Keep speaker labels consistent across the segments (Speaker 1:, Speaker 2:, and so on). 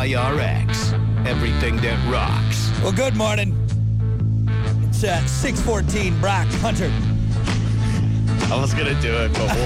Speaker 1: WIRX. Everything that rocks.
Speaker 2: Well, good morning. It's 6:14. Brock Hunter.
Speaker 3: I was gonna do it, but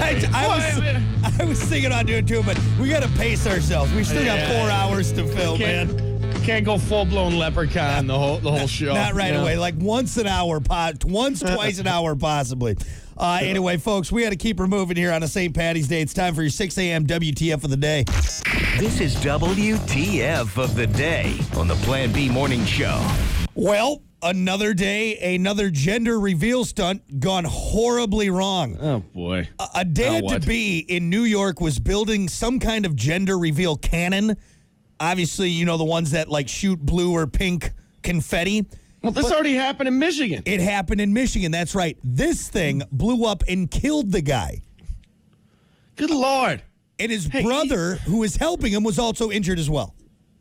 Speaker 2: I was thinking on doing it too, but we got to pace ourselves. We still got 4 hours to film, man.
Speaker 3: Can't go full blown leprechaun the whole show.
Speaker 2: Not right away. Like once an hour, twice an hour, possibly. Anyway, folks, we got to keep her moving here on a St. Patty's Day. It's time for your 6 a.m. WTF of the day.
Speaker 1: This is WTF of the day on the Plan B Morning Show.
Speaker 2: Well, another day, another gender reveal stunt gone horribly wrong.
Speaker 3: Oh, boy.
Speaker 2: A dad-to-be in New York was building some kind of gender reveal cannon. Obviously, you know, the ones that, like, shoot blue or pink confetti.
Speaker 3: Well, this already happened in Michigan.
Speaker 2: It happened in Michigan, that's right. This thing blew up and killed the guy.
Speaker 3: Good Lord.
Speaker 2: And his brother, who was helping him, was also injured as well.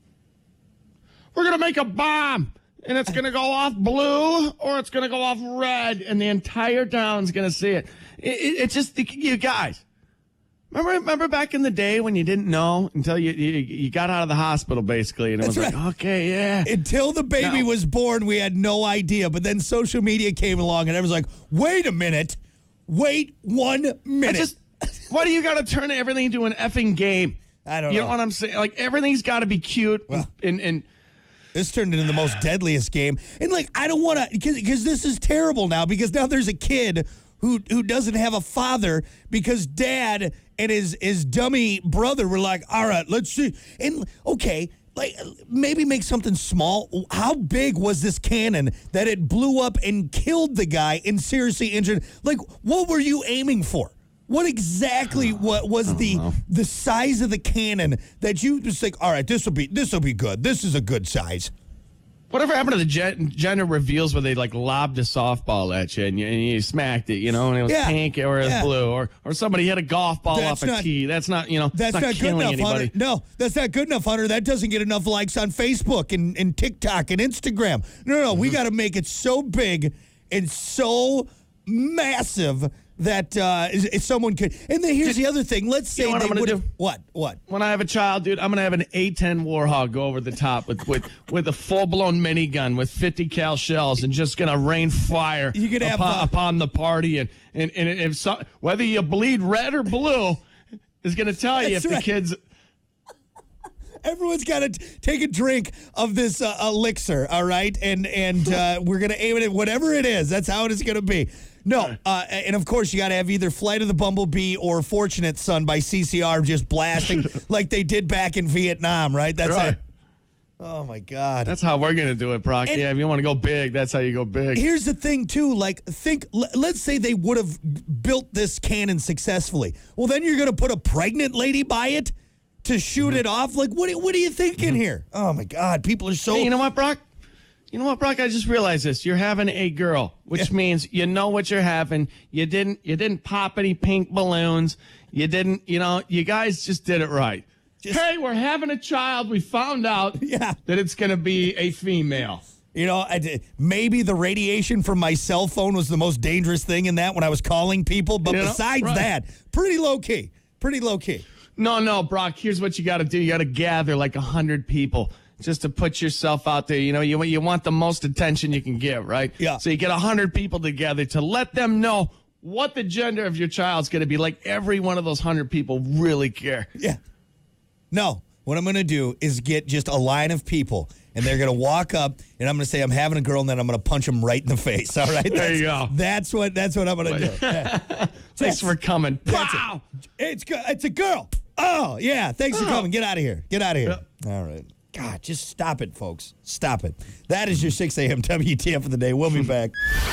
Speaker 3: We're going to make a bomb, and it's going to go off blue or it's going to go off red, and the entire town's going to see it. It's just, you guys, remember back in the day when you didn't know until you got out of the hospital, basically, and it was like, okay, yeah.
Speaker 2: Until the baby was born, we had no idea. But then social media came along, and everyone's like, wait a minute. Wait 1 minute.
Speaker 3: Why do you got to turn everything into an effing game?
Speaker 2: I don't know.
Speaker 3: You know what I'm saying? Like, everything's got to be cute and
Speaker 2: this turned into the most deadliest game. And, like, I don't want to, because this is terrible now, because now there's a kid who doesn't have a father because dad and his dummy brother were like, all right, let's see. And, okay, like, maybe make something small. How big was this cannon that it blew up and killed the guy and seriously injured? Like, what were you aiming for? What exactly what was the size of the cannon that you just think, all right, this will be good. This is a good size.
Speaker 3: Whatever happened to the gender reveals where they like lobbed a softball at you and you smacked it, you know, and it was pink or it was blue, or somebody hit a golf ball off a tee. That's not, you know,
Speaker 2: that's not good enough, Hunter. No, that's not good enough, Hunter. That doesn't get enough likes on Facebook and TikTok and Instagram. No, we got to make it so big and so massive that someone could. And then here's the other thing. Let's say
Speaker 3: they would have.
Speaker 2: What?
Speaker 3: When I have a child, dude, I'm going to have an A-10 Warhawk go over the top with a full-blown minigun with 50 cal shells and just going to rain fire upon the party. And if whether you bleed red or blue is going to tell you if the kids.
Speaker 2: Everyone's got to take a drink of this elixir, all right? And we're going to aim it at whatever it is. That's how it is going to be. No, and of course you got to have either Flight of the Bumblebee or Fortunate Son by CCR just blasting like they did back in Vietnam, right? That's
Speaker 3: right.
Speaker 2: It. Oh, my God.
Speaker 3: That's how we're going to do it, Brock. And if you want to go big, that's how you go big.
Speaker 2: Here's the thing, too. Like, let's say they would have built this cannon successfully. Well, then you're going to put a pregnant lady by it to shoot it off? Like, what are you thinking here? Oh, my God. People are so...
Speaker 3: Hey, you know what, Brock? I just realized this. You're having a girl, which means you know what you're having. You didn't pop any pink balloons. You didn't, you guys just did it right. Hey, we're having a child. We found out that it's going to be a female.
Speaker 2: You know, maybe the radiation from my cell phone was the most dangerous thing in that when I was calling people. But besides that, pretty low key.
Speaker 3: No, Brock, here's what you got to do. You got to gather like 100 people just to put yourself out there. You know, you want the most attention you can get, right?
Speaker 2: Yeah.
Speaker 3: So you get 100 people together to let them know what the gender of your child's going to be. Like every one of those 100 people really care.
Speaker 2: Yeah. No, what I'm going to do is get just a line of people, and they're going to walk up, and I'm going to say I'm having a girl, and then I'm going to punch them right in the face. All right?
Speaker 3: There you go.
Speaker 2: That's what I'm going to do. Yeah.
Speaker 3: Thanks for coming. Wow.
Speaker 2: It's a girl. Oh, yeah. Thanks for coming. Get out of here.
Speaker 3: Yep.
Speaker 2: All right. God, just stop it, folks. Stop it. That is your 6 a.m. WTF of the day. We'll be back.